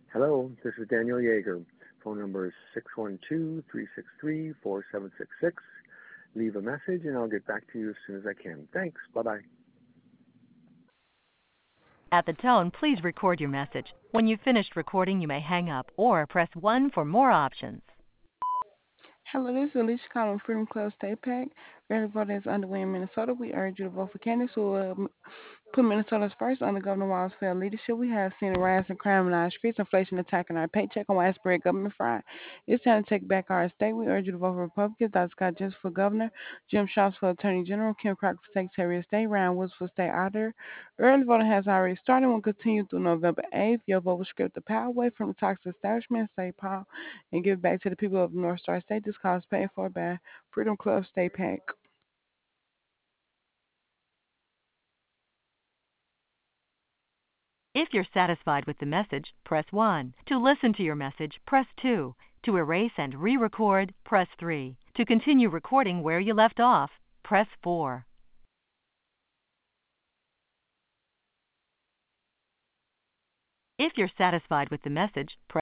Hello, this is Daniel Yeager. Phone number is 612-363-4766. Leave a message and I'll get back to you as soon as I can. Thanks. Bye-bye. At the tone, please record your message. When you've finished recording, you may hang up or press 1 for more options. Hello, this is Alicia calling from Freedom Club State Pack. Early voting is underway in Minnesota. We urge you to vote for candidates who will put Minnesota's first under Governor Walz's failed leadership. We have seen a rise in crime in our streets, inflation attacking our paycheck, and widespread government fraud. It's time to take back our state. We urge you to vote for Republicans. Dr. Scott Joseph for governor, Jim Sharps for attorney general, Kim Crockett for secretary of state, Ryan Woods for state auditor. Early voting has already started and will continue through November 8th. Your vote will strip the power away from the toxic establishment, St. Paul, and give it back to the people of North Star State. This call is paid for by Freedom Club State Pack. If you're satisfied with the message, press 1. To listen to your message, press 2. To erase and re-record, press 3. To continue recording where you left off, press 4. If you're satisfied with the message, press